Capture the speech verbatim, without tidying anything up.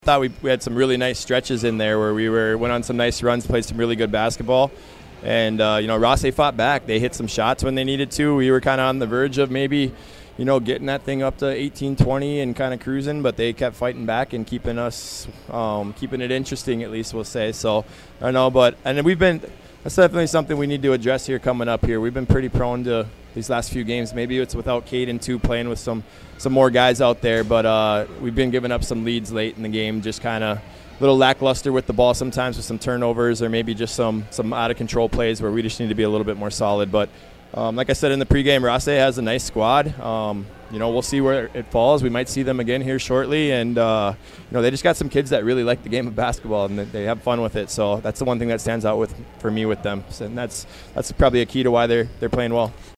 Thought we, we had some really nice stretches in there where we were went on some nice runs, played some really good basketball, and uh, you know Ross, they fought back. They hit some shots when they needed to. We were kind of on the verge of maybe, you know, getting that thing up to eighteen twenty and kind of cruising, but they kept fighting back and keeping us, um, keeping it interesting, at least we'll say. So I don't know, but and we've been. That's definitely something we need to address here coming up here. We've been pretty prone to these last few games. Maybe it's without Caden too, playing with some some more guys out there, but uh, we've been giving up some leads late in the game, just kind of a little lackluster with the ball sometimes with some turnovers or maybe just some some out of control plays where we just need to be a little bit more solid. But um, like I said in the pregame, Rosse has a nice squad. Um, you know, we'll see where it falls. We might see them again here shortly, and uh, you know, they just got some kids that really like the game of basketball and they have fun with it. So that's the one thing that stands out with for me with them, and that's that's probably a key to why they're they're playing well.